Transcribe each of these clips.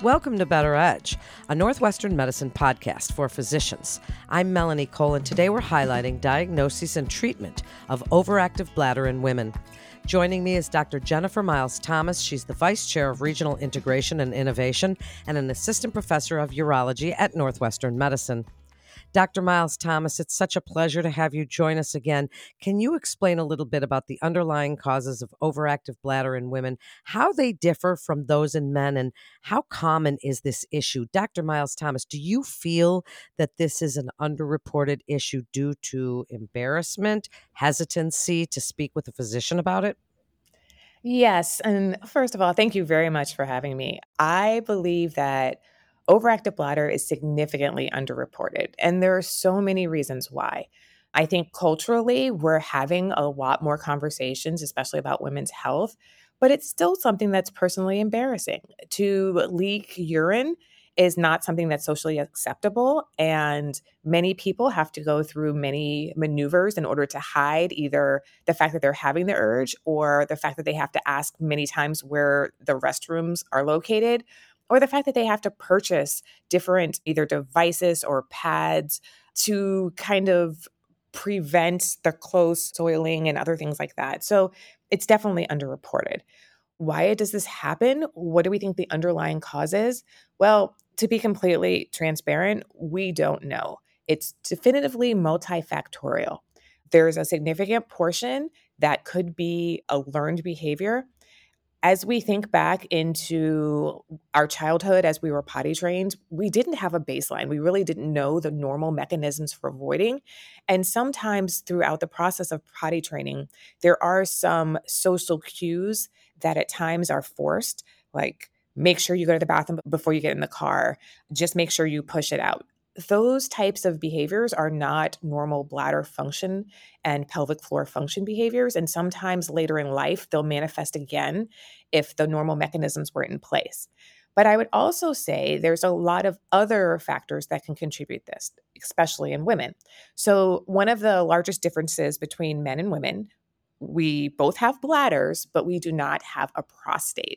Welcome to Better Edge, a Northwestern medicine podcast for physicians. I'm Melanie Cole, and today we're highlighting diagnoses and treatment of overactive bladder in women. Joining me is Dr. Jennifer Miles Thomas. She's the Vice Chair of Regional Integration and Innovation and an Assistant Professor of Urology at Northwestern Medicine. Dr. Miles Thomas, it's such a pleasure to have you join us again. Can you explain a little bit about the underlying causes of overactive bladder in women, how they differ from those in men, and how common is this issue? Dr. Miles Thomas, do you feel that this is an underreported issue due to embarrassment, hesitancy to speak with a physician about it? Yes. And first of all, thank you very much for having me. I believe that overactive bladder is significantly underreported, and there are so many reasons why. I think culturally, we're having a lot more conversations, especially about women's health, but it's still something that's personally embarrassing. To leak urine is not something that's socially acceptable. And many people have to go through many maneuvers in order to hide either the fact that they're having the urge or the fact that they have to ask many times where the restrooms are located, or the fact that they have to purchase different either devices or pads to kind of prevent the clothes soiling and other things like that. So it's definitely underreported. Why does this happen? What do we think the underlying cause is? Well, to be completely transparent, we don't know. It's definitively multifactorial. There's a significant portion that could be a learned behavior. As we think back into our childhood as we were potty trained, we didn't have a baseline. We really didn't know the normal mechanisms for avoiding. And sometimes throughout the process of potty training, there are some social cues that at times are forced, like make sure you go to the bathroom before you get in the car, just make sure you push it out. Those types of behaviors are not normal bladder function and pelvic floor function behaviors. And sometimes later in life, they'll manifest again if the normal mechanisms were in place. But I would also say there's a lot of other factors that can contribute this, especially in women. So one of the largest differences between men and women, we both have bladders, but we do not have a prostate.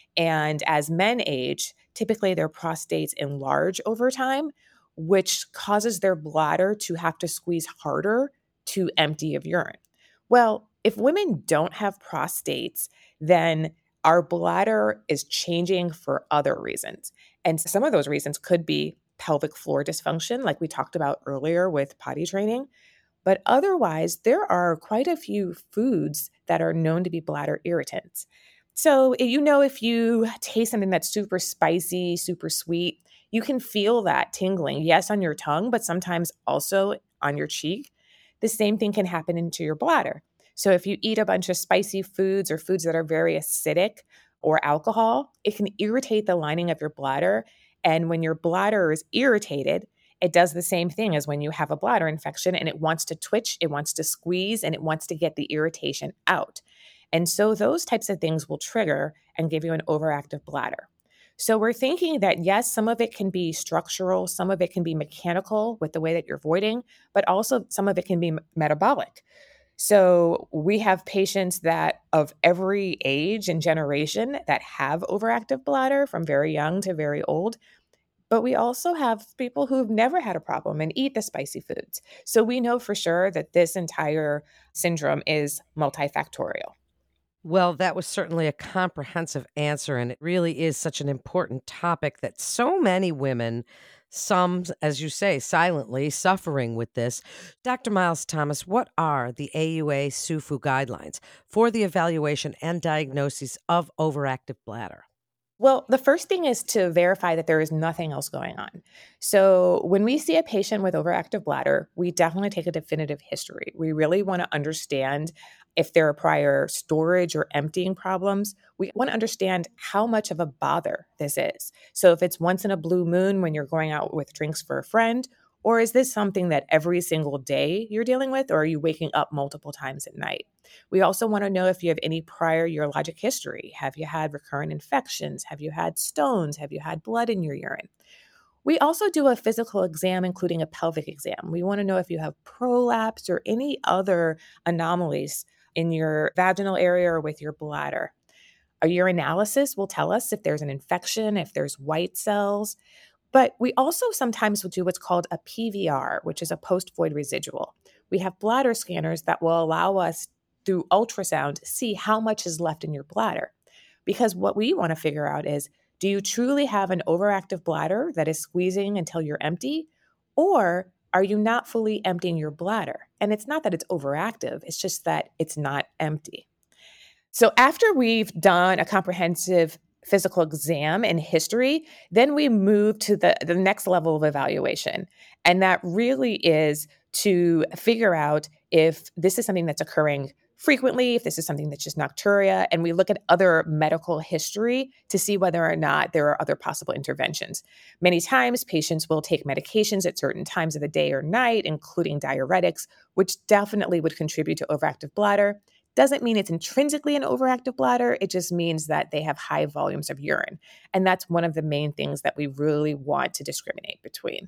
And as men age, typically their prostates enlarge over time, which causes their bladder to have to squeeze harder to empty of urine. Well, if women don't have prostates, then our bladder is changing for other reasons. And some of those reasons could be pelvic floor dysfunction, like we talked about earlier with potty training. But otherwise, there are quite a few foods that are known to be bladder irritants. So, if you taste something that's super spicy, super sweet, you can feel that tingling, yes, on your tongue, but sometimes also on your cheek. The same thing can happen into your bladder. So, if you eat a bunch of spicy foods or foods that are very acidic or alcohol, it can irritate the lining of your bladder. And when your bladder is irritated, it does the same thing as when you have a bladder infection and it wants to twitch, it wants to squeeze, and it wants to get the irritation out. And so those types of things will trigger and give you an overactive bladder. So we're thinking that, yes, some of it can be structural, some of it can be mechanical with the way that you're voiding, but also some of it can be metabolic. So we have patients that of every age and generation that have overactive bladder from very young to very old. But we also have people who've never had a problem and eat the spicy foods. So we know for sure that this entire syndrome is multifactorial. Well, that was certainly a comprehensive answer, and it really is such an important topic that so many women, some, as you say, silently suffering with this. Dr. Miles Thomas, what are the AUA SUFU guidelines for the evaluation and diagnosis of overactive bladder? Well, the first thing is to verify that there is nothing else going on. So, when we see a patient with overactive bladder, we definitely take a definitive history. We really want to understand if there are prior storage or emptying problems. We want to understand how much of a bother this is. So, if it's once in a blue moon when you're going out with drinks for a friend, or is this something that every single day you're dealing with, or are you waking up multiple times at night? We also want to know if you have any prior urologic history. Have you had recurrent infections? Have you had stones? Have you had blood in your urine? We also do a physical exam, including a pelvic exam. We want to know if you have prolapse or any other anomalies in your vaginal area or with your bladder. A urinalysis will tell us if there's an infection, if there's white cells. But we also sometimes will do what's called a PVR, which is a post void residual. We have bladder scanners that will allow us through ultrasound to see how much is left in your bladder. Because what we want to figure out is, do you truly have an overactive bladder that is squeezing until you're empty? Or are you not fully emptying your bladder? And it's not that it's overactive, it's just that it's not empty. So after we've done a comprehensive physical exam and history, then we move to the next level of evaluation. And that really is to figure out if this is something that's occurring frequently, if this is something that's just nocturia, and we look at other medical history to see whether or not there are other possible interventions. Many times, patients will take medications at certain times of the day or night, including diuretics, which definitely would contribute to overactive bladder. Doesn't mean it's intrinsically an overactive bladder. It just means that they have high volumes of urine. And that's one of the main things that we really want to discriminate between.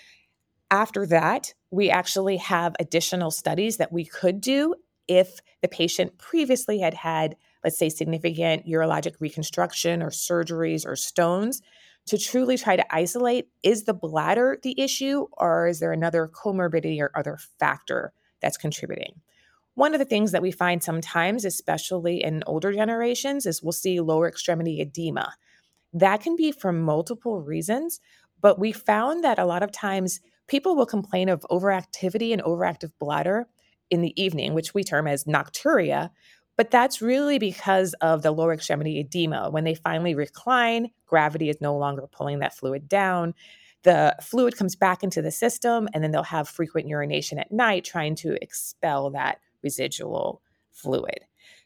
After that, we actually have additional studies that we could do if the patient previously had, let's say, significant urologic reconstruction or surgeries or stones, to truly try to isolate, is the bladder the issue, or is there another comorbidity or other factor that's contributing? One of the things that we find sometimes, especially in older generations, is we'll see lower extremity edema. That can be for multiple reasons, but we found that a lot of times people will complain of overactivity and overactive bladder in the evening, which we term as nocturia, but that's really because of the lower extremity edema. When they finally recline, gravity is no longer pulling that fluid down. The fluid comes back into the system, and then they'll have frequent urination at night trying to expel that residual fluid.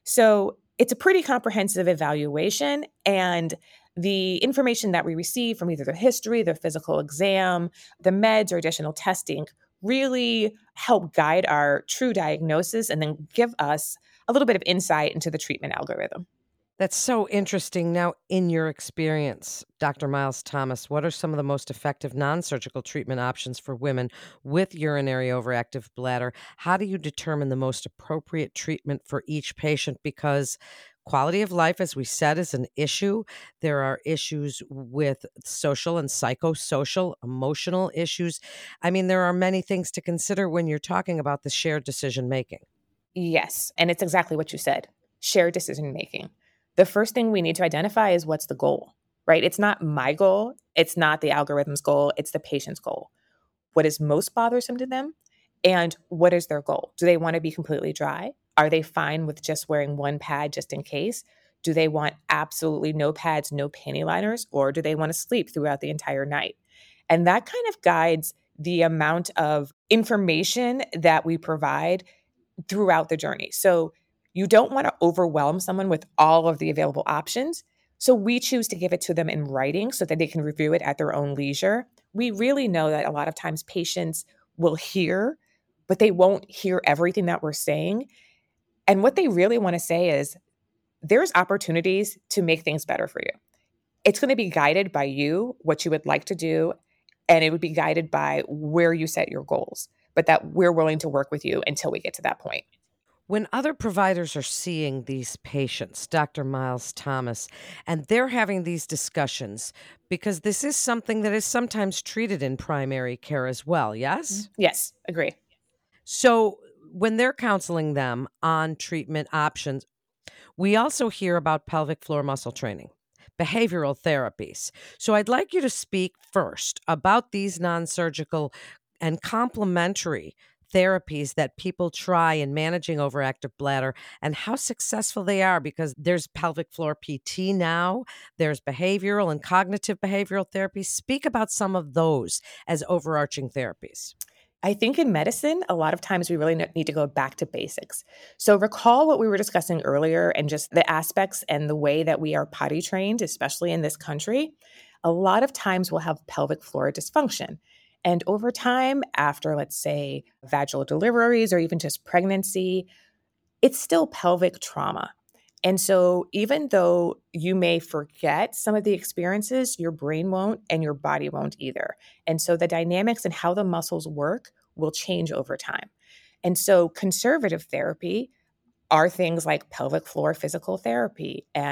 So it's a pretty comprehensive evaluation, and the information that we receive from either the history, the physical exam, the meds, or additional testing really help guide our true diagnosis and then give us a little bit of insight into the treatment algorithm. That's so interesting. Now, in your experience, Dr. Miles Thomas, what are some of the most effective non surgical treatment options for women with urinary overactive bladder? How do you determine the most appropriate treatment for each patient? Because quality of life, as we said, is an issue. There are issues with social and psychosocial, emotional issues. I mean, there are many things to consider when you're talking about the shared decision making. Yes, and it's exactly what you said, shared decision making. The first thing we need to identify is what's the goal, right? It's not my goal, it's not the algorithm's goal, it's the patient's goal. What is most bothersome to them, and what is their goal? Do they want to be completely dry? Are they fine with just wearing one pad just in case? Do they want absolutely no pads, no panty liners, or do they want to sleep throughout the entire night? And that kind of guides the amount of information that we provide throughout the journey. So you don't want to overwhelm someone with all of the available options. So we choose to give it to them in writing so that they can review it at their own leisure. We really know that a lot of times patients will hear, but they won't hear everything that we're saying. And what they really want to say is, there's opportunities to make things better for you. It's going to be guided by you, what you would like to do, and it would be guided by where you set your goals, but that we're willing to work with you until we get to that point. When other providers are seeing these patients, Dr. Miles Thomas, and they're having these discussions, because this is something that is sometimes treated in primary care as well, yes? Yes, agree. So when they're counseling them on treatment options, we also hear about pelvic floor muscle training, behavioral therapies. So I'd like you to speak first about these non surgical and complementary therapies that people try in managing overactive bladder and how successful they are, because there's pelvic floor PT now, there's behavioral and cognitive behavioral therapy. Speak about some of those as overarching therapies. I think in medicine, a lot of times we really need to go back to basics. So recall what we were discussing earlier and just the aspects and the way that we are potty trained, especially in this country. A lot of times we'll have pelvic floor dysfunction. And over time, after, let's say, vaginal deliveries or even just pregnancy, it's still pelvic trauma. And so, even though you may forget some of the experiences, your brain won't and your body won't either. And so, the dynamics and how the muscles work will change over time. And so, conservative therapy are things like pelvic floor physical therapy and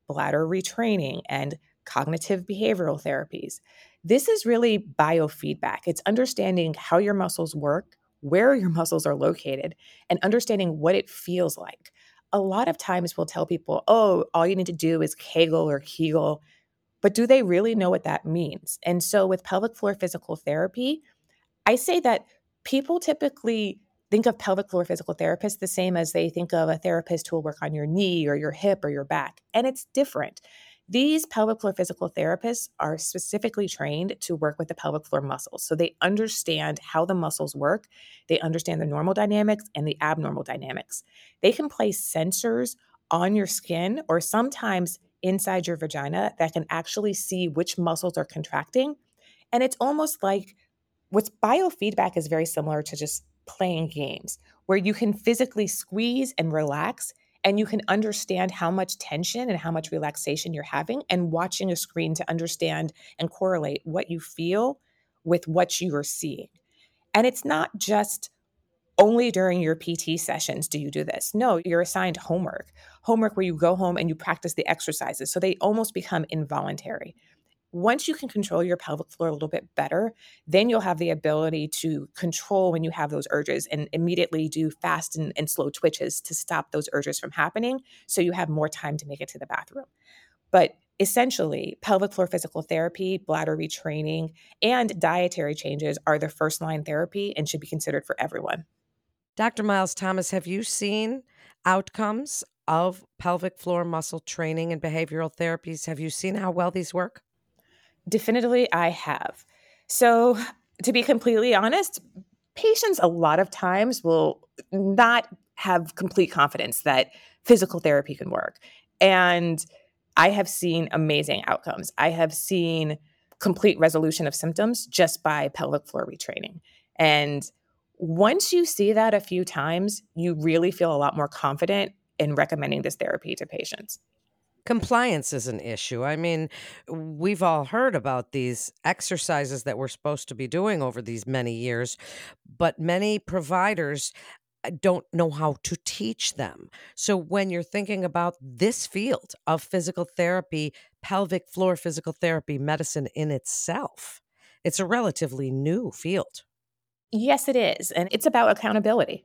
bladder retraining and cognitive behavioral therapies. This is really biofeedback. It's understanding how your muscles work, where your muscles are located, and understanding what it feels like. A lot of times we'll tell people, oh, all you need to do is Kegel or Kegel, but do they really know what that means? And so with pelvic floor physical therapy, I say that people typically think of pelvic floor physical therapists the same as they think of a therapist who will work on your knee or your hip or your back. And it's different. These pelvic floor physical therapists are specifically trained to work with the pelvic floor muscles. So they understand how the muscles work. They understand the normal dynamics and the abnormal dynamics. They can place sensors on your skin or sometimes inside your vagina that can actually see which muscles are contracting. And it's almost like what's biofeedback is very similar to just playing games where you can physically squeeze and relax and you can understand how much tension and how much relaxation you're having and watching a screen to understand and correlate what you feel with what you are seeing. And it's not just only during your PT sessions do you do this. No, you're assigned homework where you go home and you practice the exercises. So they almost become involuntary. Once you can control your pelvic floor a little bit better, then you'll have the ability to control when you have those urges and immediately do fast and slow twitches to stop those urges from happening so you have more time to make it to the bathroom. But essentially, pelvic floor physical therapy, bladder retraining, and dietary changes are the first line therapy and should be considered for everyone. Dr. Miles Thomas, have you seen outcomes of pelvic floor muscle training and behavioral therapies? Have you seen how well these work? Definitively, I have. So, to be completely honest, patients a lot of times will not have complete confidence that physical therapy can work. And I have seen amazing outcomes. I have seen complete resolution of symptoms just by pelvic floor retraining. And once you see that a few times, you really feel a lot more confident in recommending this therapy to patients. Compliance is an issue. I mean, we've all heard about these exercises that we're supposed to be doing over these many years, but many providers don't know how to teach them. So when you're thinking about this field of physical therapy, pelvic floor physical therapy, medicine in itself, it's a relatively new field. Yes, it is. And it's about accountability.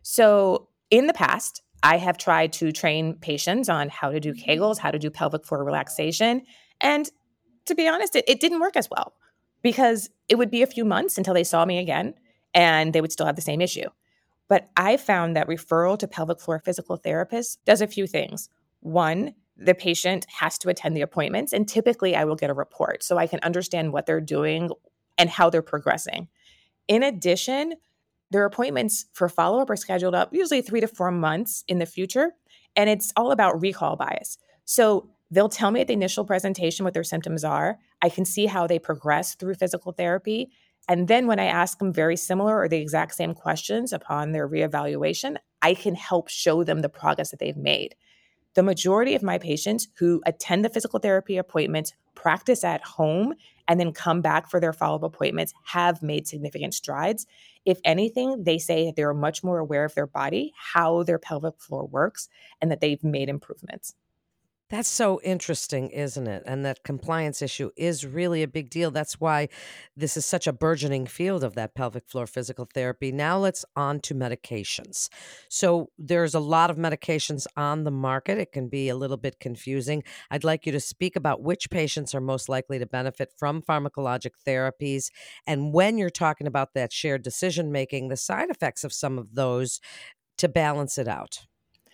So in the past, I have tried to train patients on how to do Kegels, how to do pelvic floor relaxation. And to be honest, it didn't work as well because it would be a few months until they saw me again and they would still have the same issue. But I found that referral to pelvic floor physical therapists does a few things. One, the patient has to attend the appointments, and typically I will get a report so I can understand what they're doing and how they're progressing. In addition, their appointments for follow up are scheduled up usually 3 to 4 months in the future. And it's all about recall bias. So they'll tell me at the initial presentation what their symptoms are. I can see how they progress through physical therapy. And then when I ask them very similar or the exact same questions upon their reevaluation, I can help show them the progress that they've made. The majority of my patients who attend the physical therapy appointments, practice at home, and then come back for their follow up appointments have made significant strides. If anything, they say that they're much more aware of their body, how their pelvic floor works, and that they've made improvements. That's so interesting, isn't it? And that compliance issue is really a big deal. That's why this is such a burgeoning field of that pelvic floor physical therapy. Now let's on to medications. So there's a lot of medications on the market. It can be a little bit confusing. I'd like you to speak about which patients are most likely to benefit from pharmacologic therapies. And when you're talking about that shared decision making, the side effects of some of those to balance it out.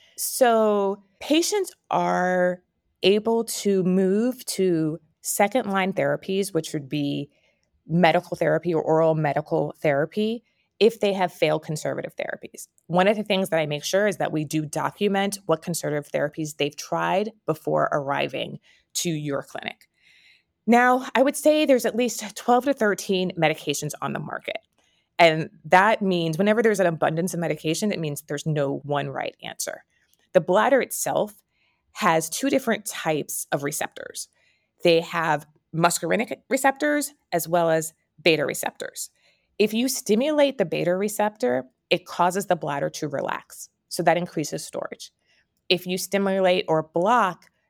So patients are able to move to second line therapies, which would be medical therapy or oral medical therapy, if they have failed conservative therapies. One of the things that I make sure is that we do document what conservative therapies they've tried before arriving to your clinic. Now, I would say there's at least 12 to 13 medications on the market. And that means whenever there's an abundance of medication, it means there's no one right answer. The bladder itself has two different types of receptors. They have muscarinic receptors as well as beta receptors. If you stimulate the beta receptor, it causes the bladder to relax. So that increases storage. If you stimulate or block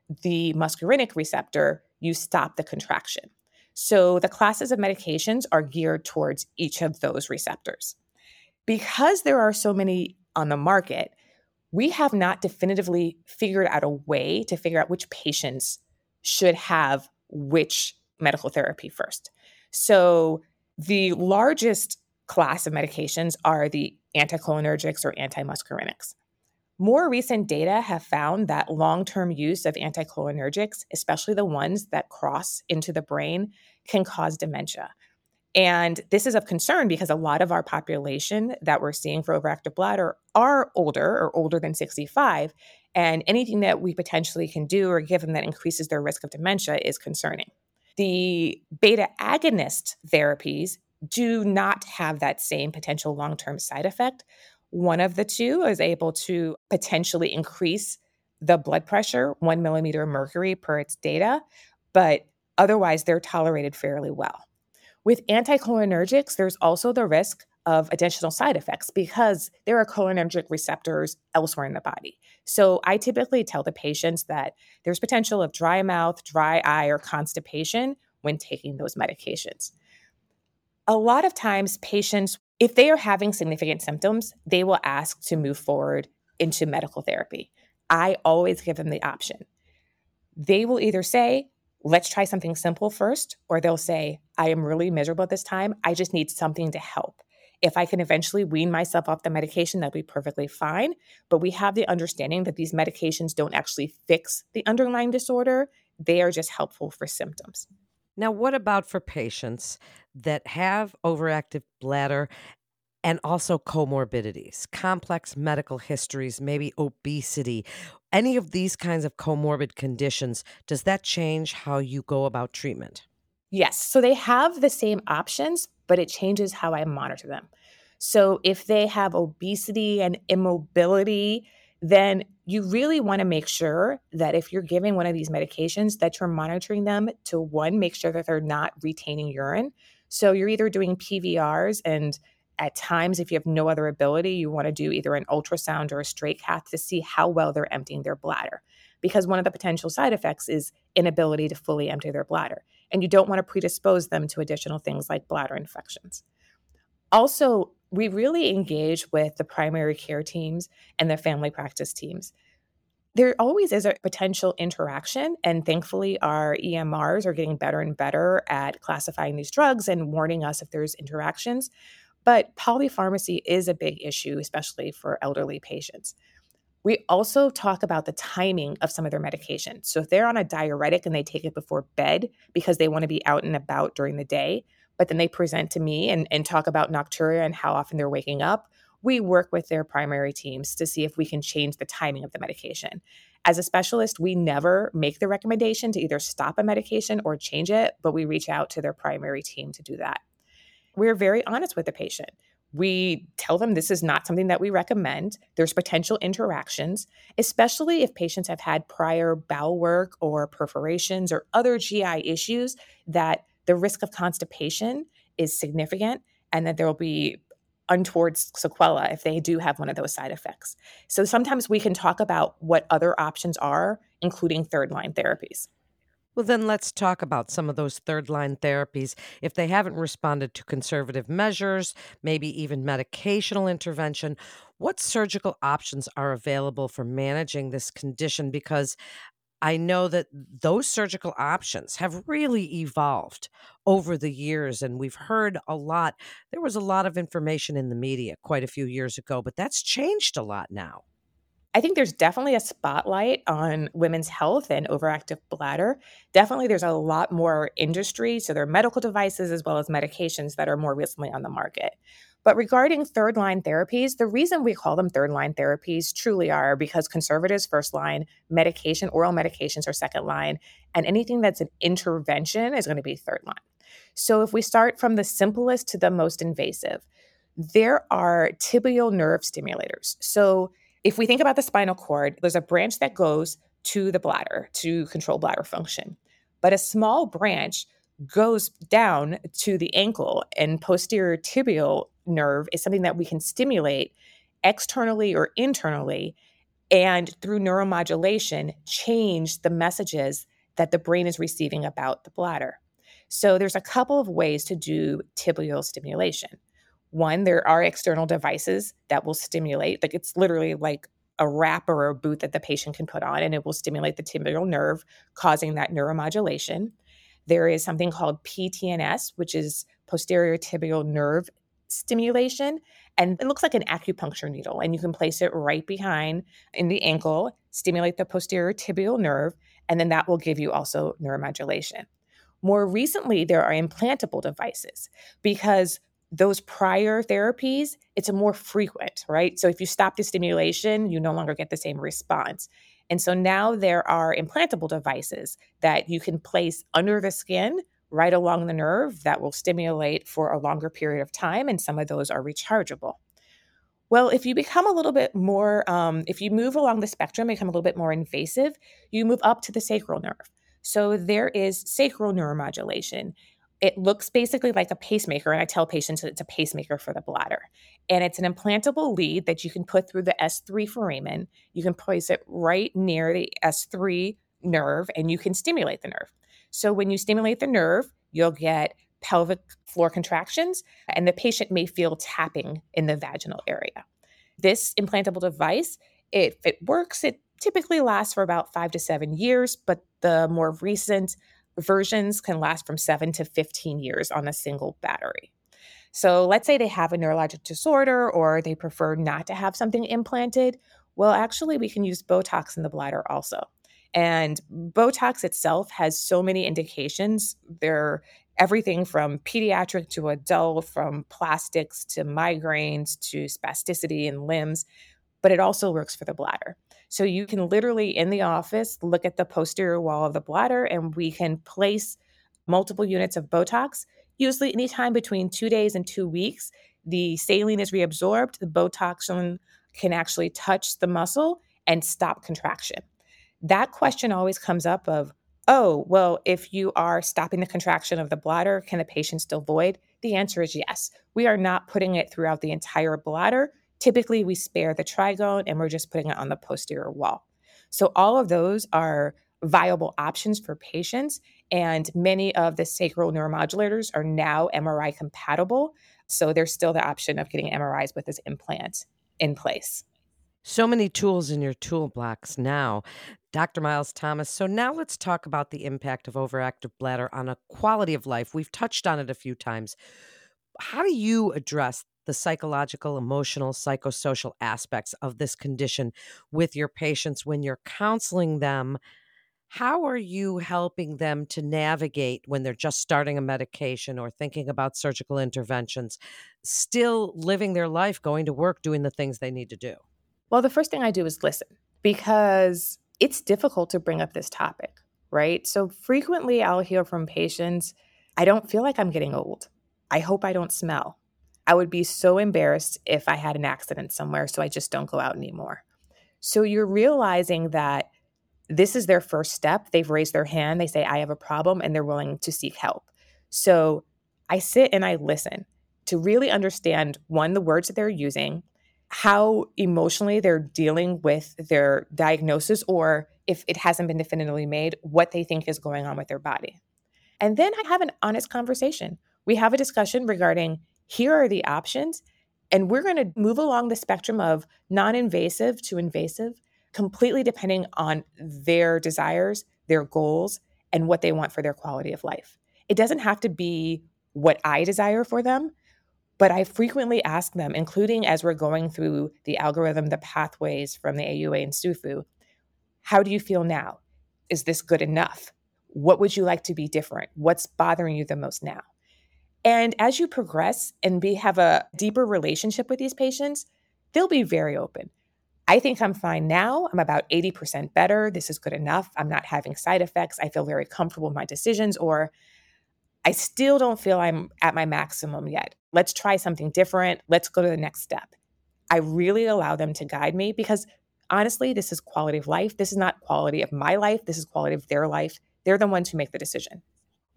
the muscarinic receptor, you stop the contraction. So the classes of medications are geared towards each of those receptors. Because there are so many on the market, we have not definitively figured out a way to figure out which patients should have which medical therapy first. So the largest class of medications are the anticholinergics or antimuscarinics. More recent data have found that long-term use of anticholinergics, especially the ones that cross into the brain, can cause dementia. And this is of concern because a lot of our population that we're seeing for overactive bladder are older or older than 65. And anything that we potentially can do or give them that increases their risk of dementia is concerning. The beta agonist therapies do not have that same potential long term side effect. One of the two is able to potentially increase the blood pressure, 1 millimeter of mercury per its data, but otherwise they're tolerated fairly well. With anticholinergics, there's also the risk of additional side effects because there are cholinergic receptors elsewhere in the body. So I typically tell the patients that there's potential of dry mouth, dry eye, or constipation when taking those medications. A lot of times, patients, if they are having significant symptoms, they will ask to move forward into medical therapy. I always give them the option. They will either say, let's try something simple first, or they'll say, I am really miserable at this time. I just need something to help. If I can eventually wean myself off the medication, that'll be perfectly fine. But we have the understanding that these medications don't actually fix the underlying disorder. They are just helpful for symptoms. Now, what about for patients that have overactive bladder and also comorbidities, complex medical histories, maybe obesity, any of these kinds of comorbid conditions? Does that change how you go about treatment? Yes. So they have the same options, but it changes how I monitor them. So if they have obesity and immobility, then you really want to make sure that if you're giving one of these medications that you're monitoring them to one, make sure that they're not retaining urine. So you're either doing PVRs, and at times, if you have no other ability, you want to do either an ultrasound or a straight cath to see how well they're emptying their bladder. Because one of the potential side effects is inability to fully empty their bladder. And you don't want to predispose them to additional things like bladder infections. Also, we really engage with the primary care teams and the family practice teams. There always is a potential interaction, and thankfully, our EMRs are getting better and better at classifying these drugs and warning us if there's interactions. But polypharmacy is a big issue, especially for elderly patients. We also talk about the timing of some of their medications. So if they're on a diuretic and they take it before bed because they want to be out and about during the day, but then they present to me and talk about nocturia and how often they're waking up, we work with their primary teams to see if we can change the timing of the medication. As a specialist, we never make the recommendation to either stop a medication or change it, but we reach out to their primary team to do that. We're very honest with the patient. We tell them this is not something that we recommend. There's potential interactions, especially if patients have had prior bowel work or perforations or other GI issues, that the risk of constipation is significant and that there will be untoward sequela if they do have one of those side effects. So sometimes we can talk about what other options are, including third line therapies. Well, then let's talk about some of those third line therapies. If they haven't responded to conservative measures, maybe even medicational intervention, what surgical options are available for managing this condition? Because I know that those surgical options have really evolved over the years, and we've heard a lot. There was a lot of information in the media quite a few years ago, but that's changed a lot now. I think there's definitely a spotlight on women's health and overactive bladder. Definitely, there's a lot more industry. So there are medical devices as well as medications that are more recently on the market. But regarding third line therapies, the reason we call them third line therapies truly are because conservatives first line, medication, oral medications are second line, and anything that's an intervention is going to be third line. So if we start from the simplest to the most invasive, there are tibial nerve stimulators. So if we think about the spinal cord, there's a branch that goes to the bladder to control bladder function, but a small branch goes down to the ankle, and posterior tibial nerve is something that we can stimulate externally or internally and through neuromodulation, change the messages that the brain is receiving about the bladder. So there's a couple of ways to do tibial stimulation. One, there are external devices that will stimulate, like it's literally like a wrap or a boot that the patient can put on, and it will stimulate the tibial nerve, causing that neuromodulation. There is something called PTNS, which is posterior tibial nerve stimulation. And it looks like an acupuncture needle, and you can place it right behind in the ankle, stimulate the posterior tibial nerve, and then that will give you also neuromodulation. More recently, there are implantable devices because those prior therapies, it's a more frequent, right? So if you stop the stimulation, you no longer get the same response. And so now there are implantable devices that you can place under the skin right along the nerve that will stimulate for a longer period of time. And some of those are rechargeable. Well, if you become a little bit more, if you move along the spectrum, become a little bit more invasive, you move up to the sacral nerve. So there is sacral neuromodulation. It looks basically like a pacemaker, and I tell patients it's a pacemaker for the bladder. And it's an implantable lead that you can put through the S3 foramen. You can place it right near the S3 nerve, and you can stimulate the nerve. So when you stimulate the nerve, you'll get pelvic floor contractions, and the patient may feel tapping in the vaginal area. This implantable device, if it works, it typically lasts for about 5 to 7 years, but the more recent versions can last from 7 to 15 years on a single battery. So let's say they have a neurologic disorder or they prefer not to have something implanted. Well, actually, we can use Botox in the bladder also. And Botox itself has so many indications. They're everything from pediatric to adult, from plastics to migraines to spasticity in limbs, but it also works for the bladder. So you can literally in the office look at the posterior wall of the bladder and we can place multiple units of Botox, usually anytime between 2 days and 2 weeks. The saline is reabsorbed, the Botox can actually touch the muscle and stop contraction. That question always comes up of, oh, well, if you are stopping the contraction of the bladder, can the patient still void? The answer is yes. We are not putting it throughout the entire bladder. Typically, we spare the trigone and we're just putting it on the posterior wall. So all of those are viable options for patients. And many of the sacral neuromodulators are now MRI compatible. So there's still the option of getting MRIs with this implant in place. So many tools in your toolbox now, Dr. Miles Thomas. So now let's talk about the impact of overactive bladder on a quality of life. We've touched on it a few times. How do you address the psychological, emotional, psychosocial aspects of this condition with your patients when you're counseling them? How are you helping them to navigate when they're just starting a medication or thinking about surgical interventions, still living their life, going to work, doing the things they need to do? Well, the first thing I do is listen because it's difficult to bring up this topic, right? So frequently I'll hear from patients, I don't feel like I'm getting old. I hope I don't smell. I would be so embarrassed if I had an accident somewhere, so I just don't go out anymore. So you're realizing that this is their first step. They've raised their hand, they say, I have a problem, and they're willing to seek help. So I sit and I listen to really understand, one, the words that they're using, how emotionally they're dealing with their diagnosis, or if it hasn't been definitively made, what they think is going on with their body. And then I have an honest conversation. We have a discussion regarding here are the options, and we're going to move along the spectrum of non-invasive to invasive, completely depending on their desires, their goals, and what they want for their quality of life. It doesn't have to be what I desire for them, but I frequently ask them, including as we're going through the algorithm, the pathways from the AUA and SUFU, how do you feel now? Is this good enough? What would you like to be different? What's bothering you the most now? And as you progress and have a deeper relationship with these patients, they'll be very open. I think I'm fine now. I'm about 80% better. This is good enough. I'm not having side effects. I feel very comfortable with my decisions, or I still don't feel I'm at my maximum yet. Let's try something different. Let's go to the next step. I really allow them to guide me because honestly, this is quality of life. This is not quality of my life. This is quality of their life. They're the ones who make the decision.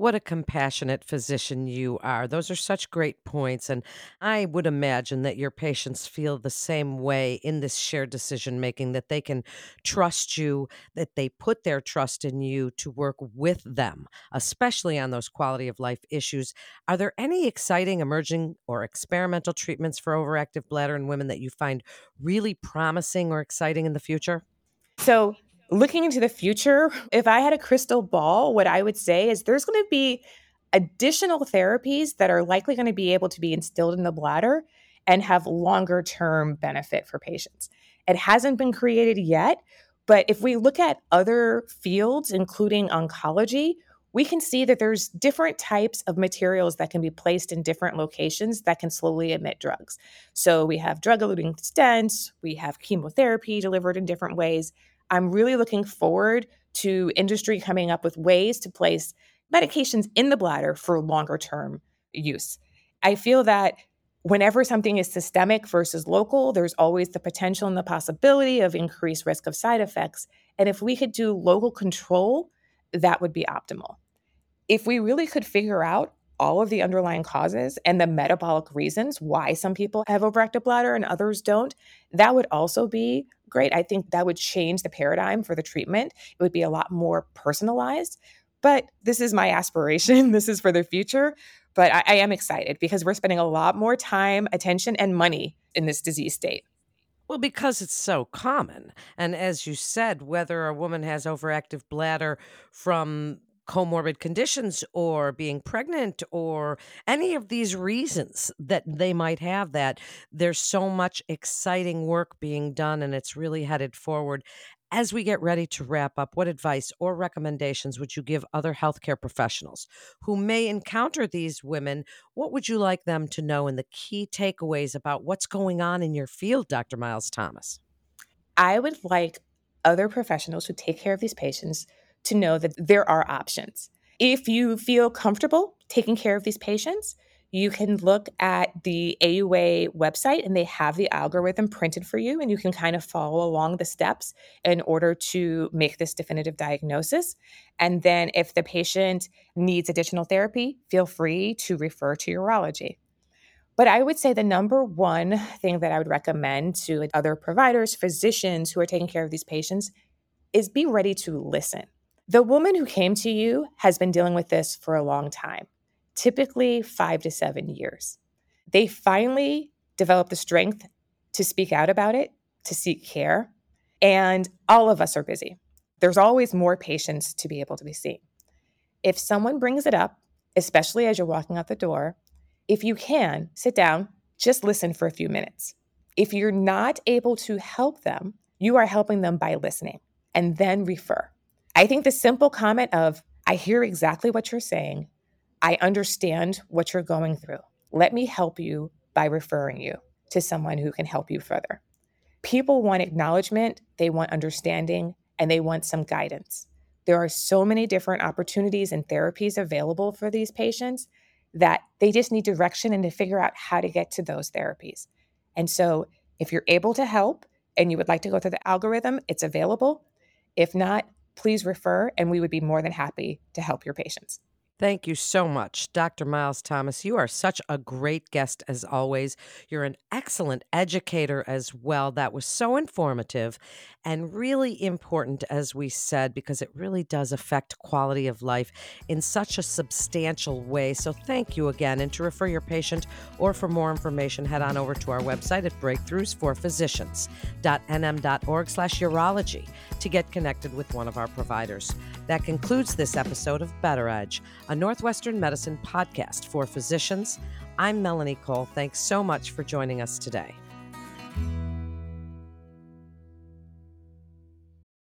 What a compassionate physician you are. Those are such great points. And I would imagine that your patients feel the same way in this shared decision making, that they can trust you, that they put their trust in you to work with them, especially on those quality of life issues. Are there any exciting emerging or experimental treatments for overactive bladder in women that you find really promising or exciting in the future? So, looking into the future, if I had a crystal ball, what I would say is there's going to be additional therapies that are likely going to be able to be instilled in the bladder and have longer term benefit for patients. It hasn't been created yet, but if we look at other fields, including oncology, we can see that there's different types of materials that can be placed in different locations that can slowly emit drugs. So we have drug-eluting stents, we have chemotherapy delivered in different ways. I'm really looking forward to industry coming up with ways to place medications in the bladder for longer term use. I feel that whenever something is systemic versus local, there's always the potential and the possibility of increased risk of side effects. And if we could do local control, that would be optimal. If we really could figure out all of the underlying causes and the metabolic reasons why some people have overactive bladder and others don't, that would also be great. I think that would change the paradigm for the treatment. It would be a lot more personalized. But this is my aspiration. This is for the future. But I am excited because we're spending a lot more time, attention, and money in this disease state. Well, because it's so common. And as you said, whether a woman has overactive bladder from comorbid conditions or being pregnant or any of these reasons that they might have that, there's so much exciting work being done and it's really headed forward. As we get ready to wrap up, what advice or recommendations would you give other healthcare professionals who may encounter these women? What would you like them to know in the key takeaways about what's going on in your field, Dr. Miles Thomas? I would like other professionals who take care of these patients to know that there are options. If you feel comfortable taking care of these patients, you can look at the AUA website and they have the algorithm printed for you, and you can kind of follow along the steps in order to make this definitive diagnosis. And then, if the patient needs additional therapy, feel free to refer to urology. But I would say the number one thing that I would recommend to other providers, physicians who are taking care of these patients is be ready to listen. The woman who came to you has been dealing with this for a long time, typically 5 to 7 years. They finally developed the strength to speak out about it, to seek care, and all of us are busy. There's always more patients to be able to be seen. If someone brings it up, especially as you're walking out the door, if you can, sit down, just listen for a few minutes. If you're not able to help them, you are helping them by listening and then refer. I think the simple comment of, I hear exactly what you're saying. I understand what you're going through. Let me help you by referring you to someone who can help you further. People want acknowledgement, they want understanding, and they want some guidance. There are so many different opportunities and therapies available for these patients that they just need direction and to figure out how to get to those therapies. And so if you're able to help and you would like to go through the algorithm, it's available. If not, please refer, and we would be more than happy to help your patients. Thank you so much, Dr. Miles Thomas. You are such a great guest as always. You're an excellent educator as well. That was so informative and really important, as we said, because it really does affect quality of life in such a substantial way. So thank you again. And to refer your patient or for more information, head on over to our website at breakthroughsforphysicians.nm.org/urology to get connected with one of our providers. That concludes this episode of Better Edge, a Northwestern Medicine podcast for physicians. I'm Melanie Cole. Thanks so much for joining us today.